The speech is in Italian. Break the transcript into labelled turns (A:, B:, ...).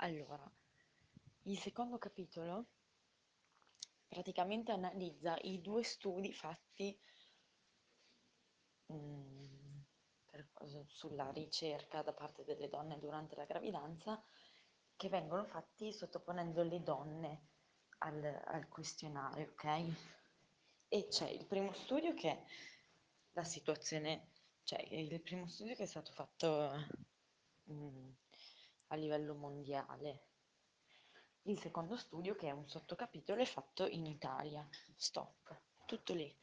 A: Allora, il secondo capitolo praticamente analizza i due studi fatti mm, sulla ricerca da parte delle donne durante la gravidanza, che vengono fatti sottoponendo le donne al questionario, ok? E c'è il primo studio che è la situazione, cioè il primo studio che è stato fatto mm, a livello mondiale. Il secondo studio, che è un sottocapitolo, è fatto in Italia. Stop. Tutto lì.